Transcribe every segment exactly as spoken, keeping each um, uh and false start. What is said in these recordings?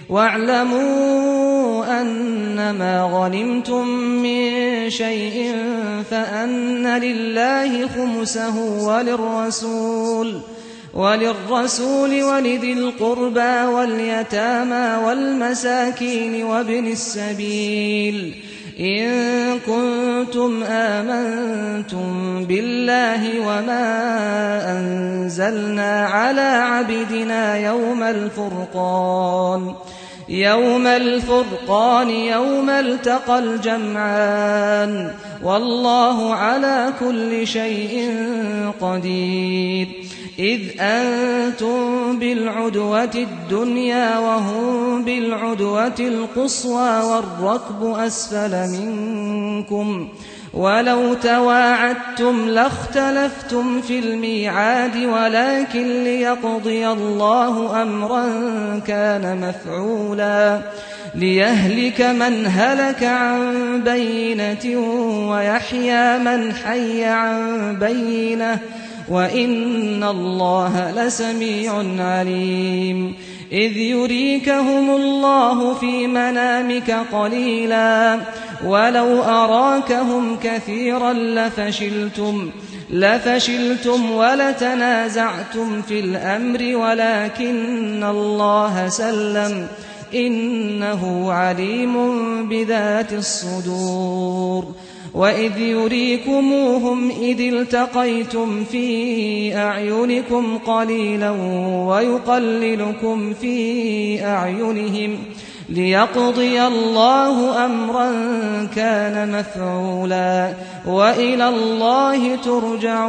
واعلموا أنما غنمتم من شيء فأن لله خمسه وللرسول وللرسول ولذي القربى واليتامى والمساكين وابن السبيل إن كنتم آمنتم بالله وما أنزلنا على عبدنا يوم الفرقان يوم الفرقان يوم التقى الجمعان والله على كل شيء قدير إذ أنتم بالعدوة الدنيا وهم بالعدوة القصوى والركب أسفل منكم ولو تواعدتم لاختلفتم في الميعاد ولكن ليقضي الله أمرا كان مفعولا ليهلك من هلك عن بينة ويحيى من حي عن بينة وإن الله لسميع عليم إذ يريكهم الله في منامك قليلا ولو أراكهم كثيرا لفشلتم لفشلتم ولتنازعتم في الأمر ولكن الله سلم إنه عليم بذات الصدور وإذ يريكموهم إذ التقيتم في أعينكم قليلا ويقللكم في أعينهم ليقضي الله أمرا كان مفعولا وإلى الله ترجع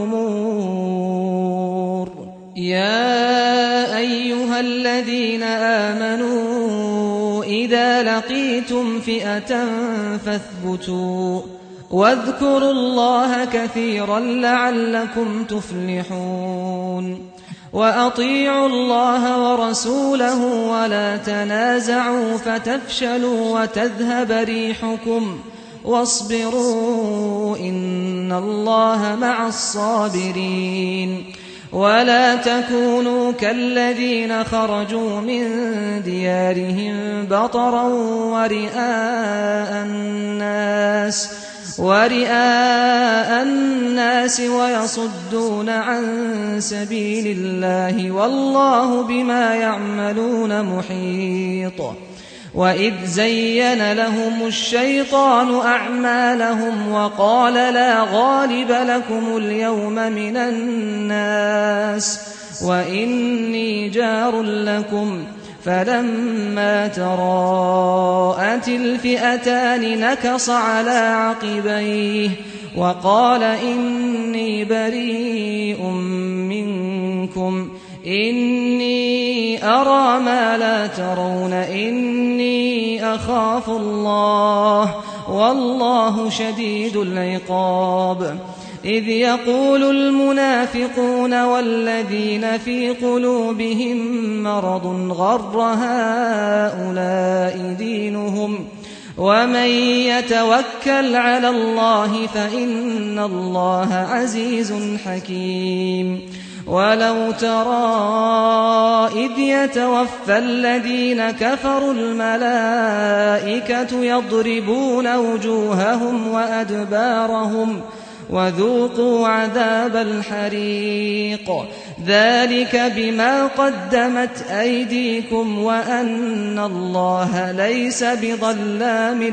الأمور يا أيها الذين آمنوا إذا لقيتم فئة فاثبتوا واذكروا الله كثيرا لعلكم تفلحون وأطيعوا الله ورسوله ولا تنازعوا فتفشلوا وتذهب ريحكم واصبروا إن الله مع الصابرين ولا تكونوا كالذين خرجوا من ديارهم بطرا ورئاء الناس ورئاء الناس ويصدون عن سبيل الله والله بما يعملون محيط وإذ زين لهم الشيطان أعمالهم وقال لا غالب لكم اليوم من الناس وإني جار لكم فلما تراءت الفئتان نكص على عقبيه وقال إني بريء منكم إني أرى ما لا ترون إني أخاف الله والله شديد العقاب إذ يقول المنافقون والذين في قلوبهم مرض غر هؤلاء دينهم ومن يتوكل على الله فإن الله عزيز حكيم ولو ترى إذ يتوفى الذين كفروا الملائكة يضربون وجوههم وأدبارهم وذوقوا عذاب الحريق ذلك بما قدمت أيديكم وأن الله ليس بظلام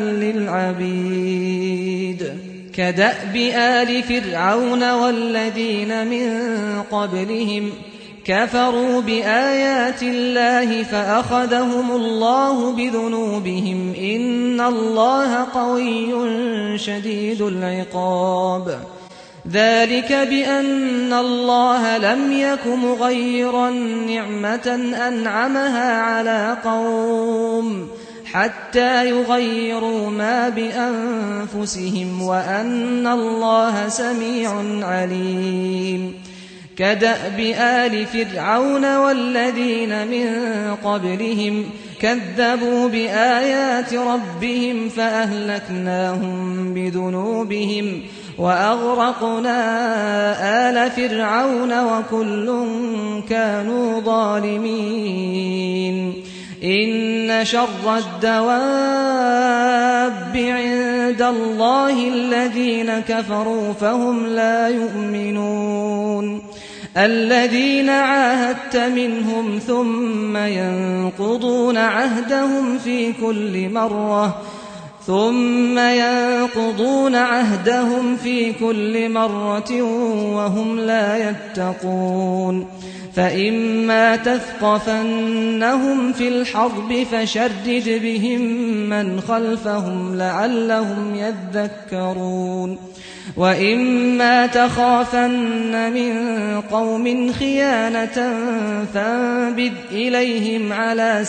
للعبيد كدأب آل فرعون والذين من قبلهم كفروا بآيات الله فأخذهم الله بذنوبهم إن الله قوي شديد العقاب ذلك بأن الله لم يك مغيرا نعمة أنعمها على قوم حتى يغيروا ما بأنفسهم وأن الله سميع عليم كدأب آل فرعون والذين من قبلهم كذبوا بآيات ربهم فأهلكناهم بذنوبهم وأغرقنا آل فرعون وكل كانوا ظالمين إن شر الدواب عند الله الذين كفروا فهم لا يؤمنون الذين عاهدت منهم ثم ينقضون عهدهم في كل مرة ثم ينقضون عهدهم في كل مرة وهم لا يتقون فإما تثقفنهم في الحرب فشرد بهم من خلفهم لعلهم يذكرون وإما تخافن من قوم خيانة فانبذ إليهم على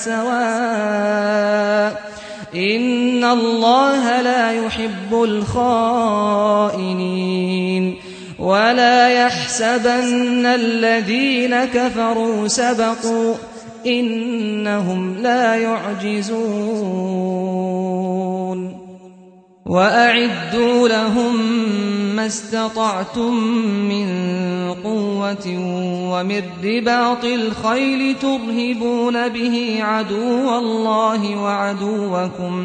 سواء إن الله لا يحب الخائنين ولا يحسبن الذين كفروا سبقوا إنهم لا يعجزون وأعدوا لهم ما استطعتم من قوة ومن رباط الخيل ترهبون به عدو الله وعدوكم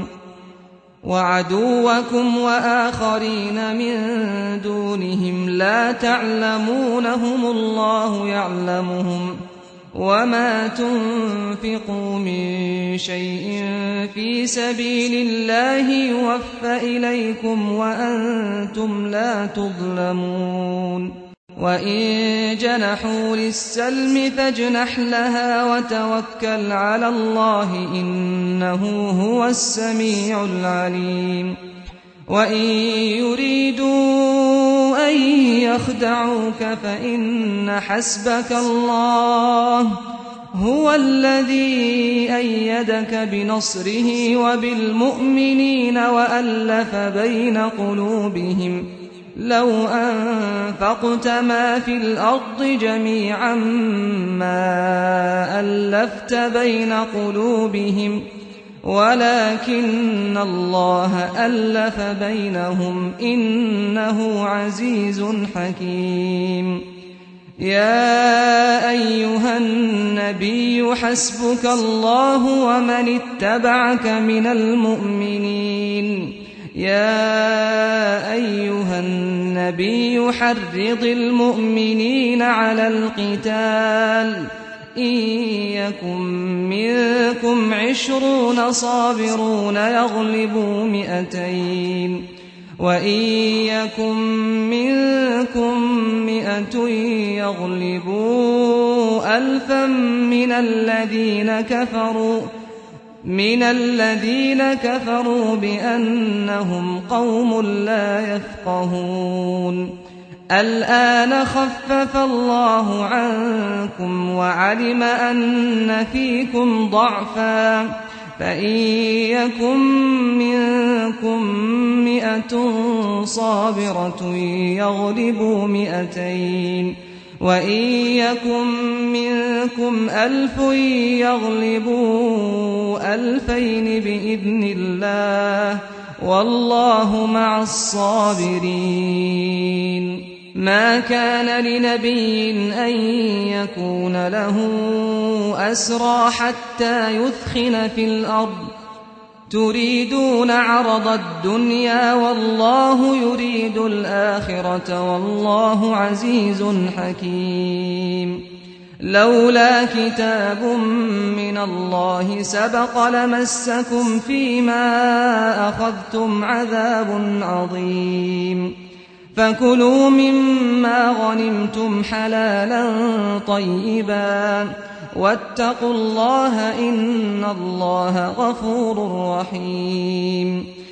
وعدوكم وآخرين من دونهم لا تعلمونهم الله يعلمهم وما تنفقوا من شيء في سبيل الله يوفى إليكم وأنتم لا تظلمون وإن جنحوا للسلم فاجنح لها وتوكل على الله إنه هو السميع العليم وإن يريدوا أن يخدعوك فإن حسبك الله هو الذي أيدك بنصره وبالمؤمنين وألف بين قلوبهم لو أنفقت ما في الأرض جميعا ما ألفت بين قلوبهم ولكن الله ألف بينهم إنه عزيز حكيم يا أيها النبي حسبك الله ومن اتبعك من المؤمنين يا أيها النبي حرض المؤمنين على القتال إن يكن منكم عشرون صابرون يغلبوا مئتين وإن يكن منكم مئة يغلبوا ألفا من الذين كفروا من الذين كفروا بأنهم قوم لا يفقهون الآن خفف الله عنكم وعلم أن فيكم ضعفا فإن يكن منكم مئة صابرة يغلبوا مئتين وإن يكن منكم ألف يغلبوا ألفين بإذن الله والله مع الصابرين ما كان لنبي أن يكون له أسرى حتى يثخن في الأرض تريدون عرض الدنيا والله يريد الآخرة والله عزيز حكيم لولا كتاب من الله سبق لمسكم فيما أخذتم عذاب عظيم فكلوا مما غنمتم حلالا طيبا واتقوا الله إن الله غفور رحيم